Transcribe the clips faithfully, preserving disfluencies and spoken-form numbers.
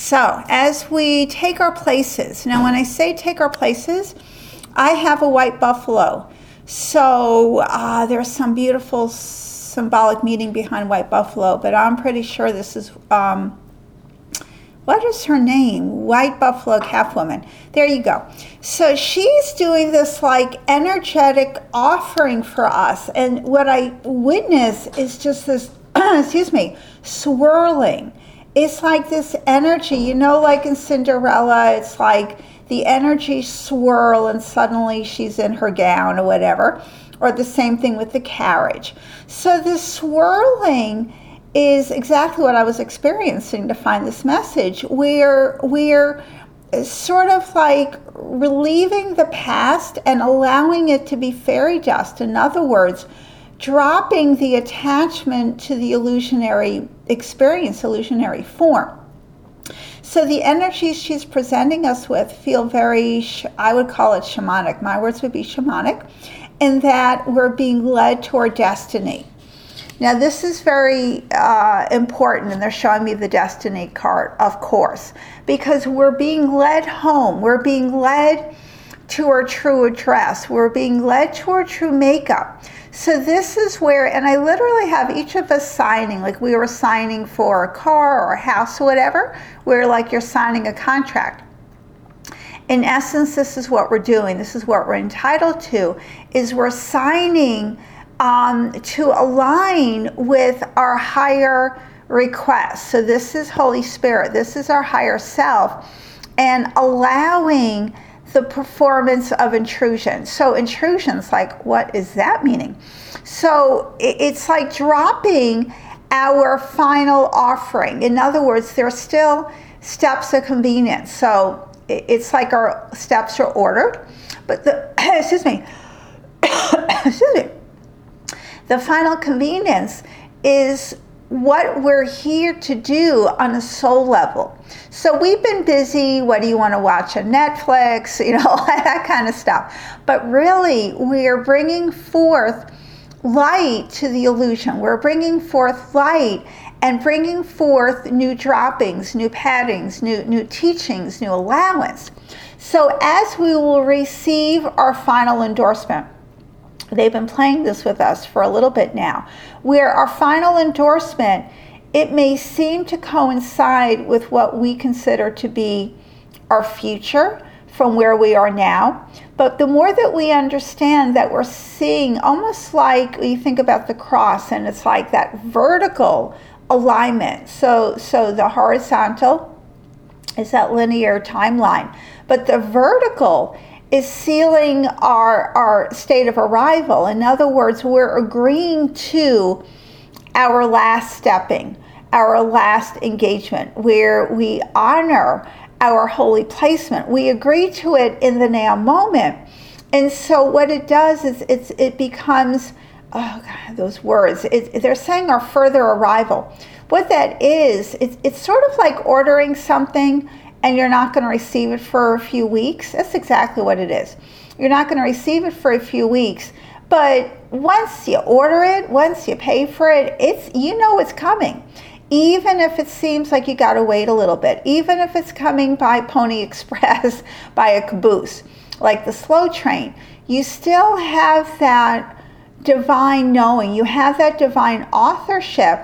So as we take our places, now when I say take our places, I have a white buffalo. So uh, there's some beautiful symbolic meaning behind white buffalo, but I'm pretty sure this is, um, what is her name? White buffalo calf woman. There you go. So she's doing this like energetic offering for us. And what I witness is just this, excuse me, swirling. It's like this energy, you know, like in Cinderella, it's like the energy swirl and suddenly she's in her gown or whatever, or the same thing with the carriage. So this swirling is exactly what I was experiencing to find this message. We're, we're sort of like relieving the past and allowing it to be fairy dust. In other words, dropping the attachment to the illusionary experience, illusionary form. So the energies she's presenting us with feel very, I would call it shamanic. My words would be shamanic, in that we're being led to our destiny. Now this is very uh, important, and they're showing me the destiny card, of course, because we're being led home. We're being led to our true address. We're being led to our true makeup. So this is where, and I literally have each of us signing, like we were signing for a car or a house or whatever, where like you're signing a contract. In essence, this is what we're doing. This is what we're entitled to, is we're signing um, to align with our higher request. So this is Holy Spirit. This is our higher self, and allowing the performance of intrusion. So intrusions, like, what is that meaning? So it's like dropping our final offering. In other words, there are still steps of convenience. So it's like our steps are ordered, but the, excuse me, excuse me, the final convenience is what we're here to do on a soul level. So we've been busy, what do you want to watch on Netflix, you know, that kind of stuff. But really, we're bringing forth light to the illusion. We're bringing forth light and bringing forth new droppings, new paddings, new, new teachings, new allowance. So as we will receive our final endorsement, they've been playing this with us for a little bit now, where our final endorsement, it may seem to coincide with what we consider to be our future from where we are now. But the more that we understand that we're seeing, almost like you think about the cross, and it's like that vertical alignment. So, so the horizontal is that linear timeline, but the vertical is sealing our, our state of arrival. In other words, we're agreeing to our last stepping, our last engagement, where we honor our holy placement. We agree to it in the now moment. And so what it does is it's, it becomes, oh God, those words, it, they're saying our further arrival. What that is, it's, it's sort of like ordering something and you're not going to receive it for a few weeks. That's exactly what it is. You're not going to receive it for a few weeks, but once you order it, once you pay for it, it's, you know it's coming. Even if it seems like you got to wait a little bit, even if it's coming by Pony Express, by a caboose, like the slow train, you still have that divine knowing. You have that divine authorship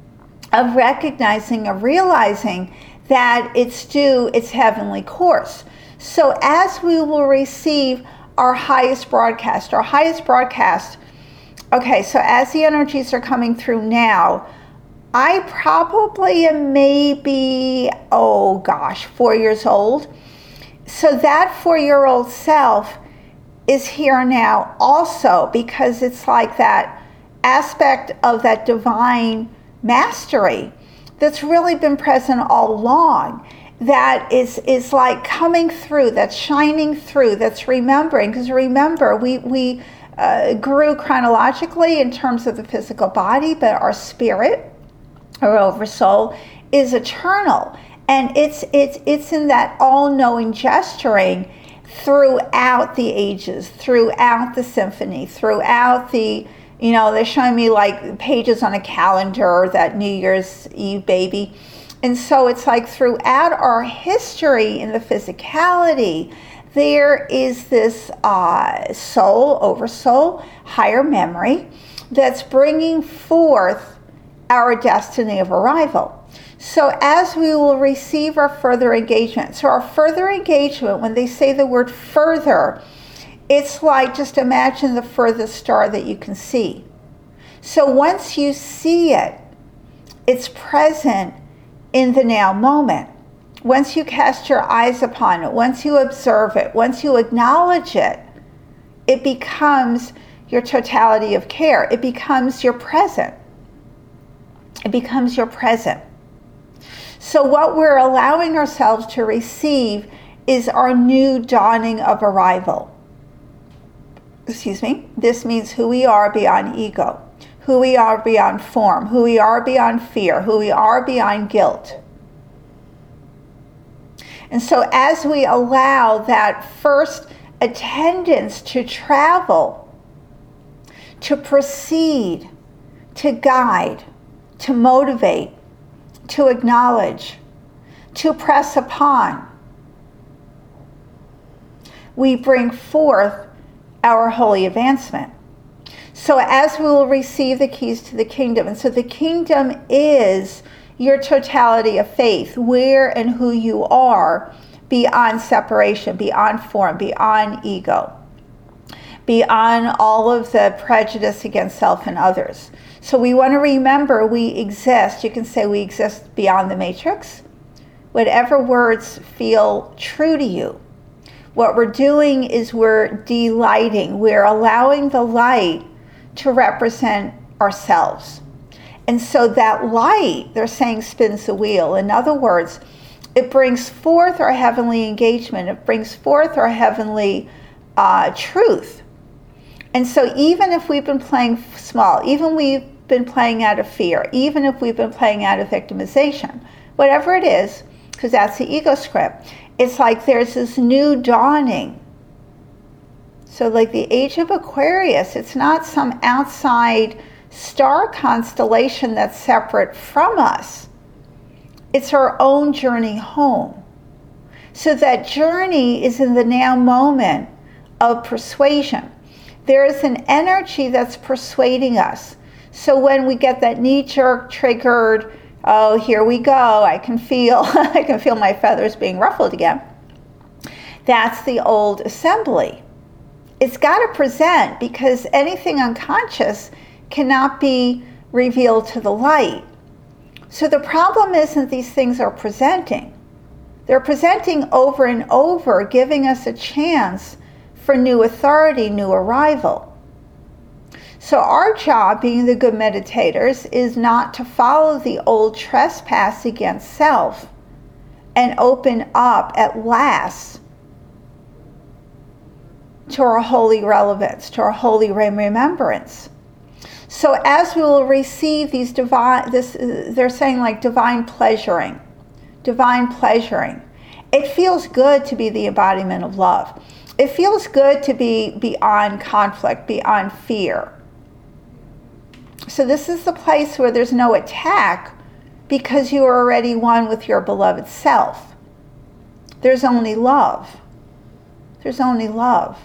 of recognizing, of realizing that it's due its heavenly course. So as we will receive our highest broadcast, our highest broadcast, okay, so as the energies are coming through now, I probably am maybe, oh gosh, four years old. So that four-year-old self is here now also, because it's like that aspect of that divine mastery that's really been present all along, that is is like coming through, that's shining through, that's remembering. Because remember, we, we uh, grew chronologically in terms of the physical body, but our spirit, our oversoul, is eternal. And it's, it's, it's in that all-knowing gesturing throughout the ages, throughout the symphony, throughout the, you know, they're showing me like pages on a calendar, that New Year's Eve baby. And so it's like throughout our history in the physicality, there is this uh, soul, oversoul, higher memory that's bringing forth our destiny of arrival. So as we will receive our further engagement, so our further engagement, when they say the word further, it's like, just imagine the furthest star that you can see. So once you see it, it's present in the now moment. Once you cast your eyes upon it, once you observe it, once you acknowledge it, it becomes your totality of care. It becomes your present. It becomes your present. So what we're allowing ourselves to receive is our new dawning of arrival. Excuse me. This means who we are beyond ego, who we are beyond form, who we are beyond fear, who we are beyond guilt. And so as we allow that first attendance to travel, to proceed, to guide, to motivate, to acknowledge, to press upon, we bring forth our holy advancement. So as we will receive the keys to the kingdom, and so the kingdom is your totality of faith, where and who you are beyond separation, beyond form, beyond ego, beyond all of the prejudice against self and others. So we want to remember we exist. You can say we exist beyond the matrix. Whatever words feel true to you. What we're doing is we're delighting. We're allowing the light to represent ourselves. And so that light, they're saying, spins the wheel. In other words, it brings forth our heavenly engagement. It brings forth our heavenly uh, truth. And so even if we've been playing small, even we've been playing out of fear, even if we've been playing out of victimization, whatever it is, because that's the ego script, it's like there's this new dawning. So like the age of Aquarius, it's not some outside star constellation that's separate from us. It's our own journey home. So that journey is in the now moment of persuasion. There is an energy that's persuading us. So when we get that knee-jerk triggered, oh, here we go, I can feel, I can feel my feathers being ruffled again. That's the old assembly. It's got to present, because anything unconscious cannot be revealed to the light. So the problem isn't these things are presenting. They're presenting over and over, giving us a chance for new authority, new arrival. So our job, being the good meditators, is not to follow the old trespass against self and open up at last to our holy relevance, to our holy remembrance. So as we will receive these divine, this they're saying like divine pleasuring, divine pleasuring. It feels good to be the embodiment of love. It feels good to be beyond conflict, beyond fear. So this is the place where there's no attack, because you are already one with your beloved self. There's only love. There's only love.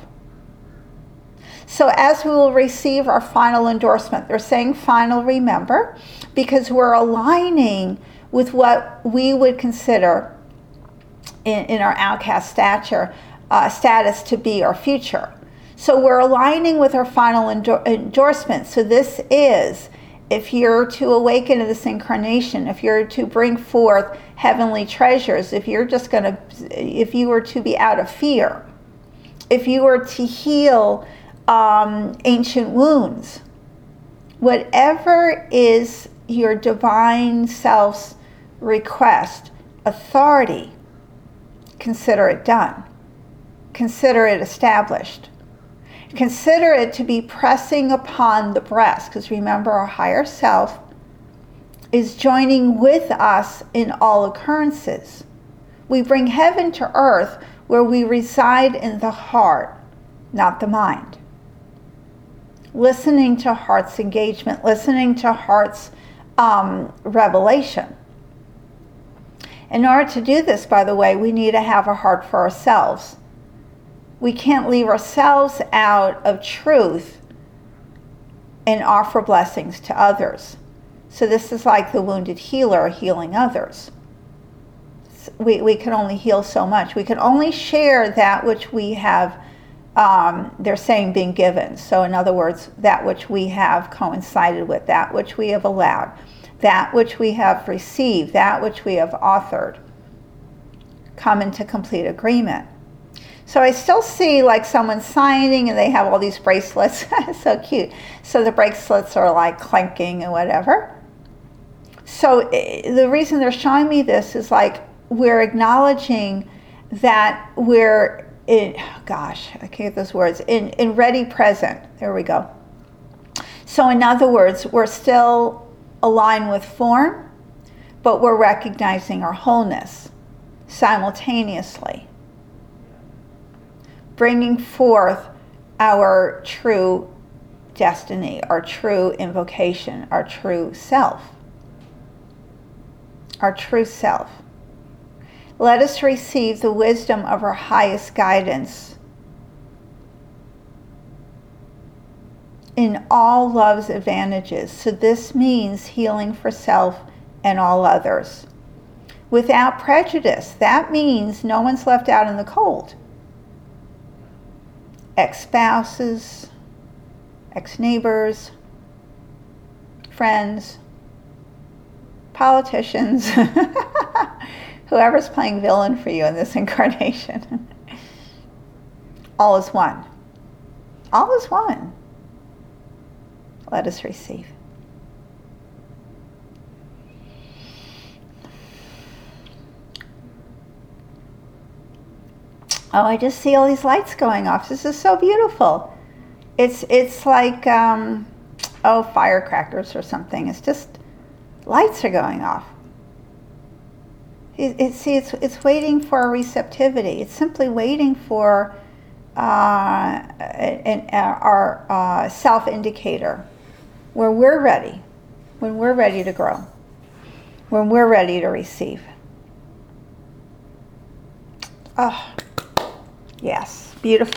So as we will receive our final endorsement, they're saying final, remember, because we're aligning with what we would consider in, in our outcast stature, uh, status to be our future. So we're aligning with our final endor- endorsement. So this is, if you're to awaken in this incarnation, if you're to bring forth heavenly treasures, if you're just going to, if you were to be out of fear, if you were to heal um, ancient wounds, whatever is your divine self's request, authority, consider it done. Consider it established. Consider it to be pressing upon the breast, because remember, our higher self is joining with us in all occurrences. We bring heaven to earth where we reside in the heart, not the mind. Listening to heart's engagement, listening to heart's um, revelation. In order to do this, by the way, we need to have a heart for ourselves. We can't leave ourselves out of truth and offer blessings to others. So this is like the wounded healer healing others. We, we can only heal so much. We can only share that which we have, um, they're saying, been given. So in other words, that which we have coincided with, that which we have allowed, that which we have received, that which we have authored, come into complete agreement. So I still see like someone signing and they have all these bracelets. So cute. So the bracelets are like clanking and whatever. So the reason they're showing me this is like we're acknowledging that we're in, oh gosh, I can't get those words, in, in ready present. There we go. So in other words, we're still aligned with form, but we're recognizing our wholeness simultaneously, bringing forth our true destiny, our true invocation, our true self, our true self. Let us receive the wisdom of our highest guidance in all love's advantages. So this means healing for self and all others. Without prejudice, that means no one's left out in the cold. Ex-spouses, ex-neighbors, friends, politicians, whoever's playing villain for you in this incarnation. All is one. All is one. Let us receive. Oh, I just see all these lights going off. This is so beautiful. It's it's like, um, oh, firecrackers or something. It's just lights are going off. It, it, see, it's, it's waiting for a receptivity. It's simply waiting for uh, an, our uh, self-indicator, where we're ready, when we're ready to grow, when we're ready to receive. Oh, yes, beautiful.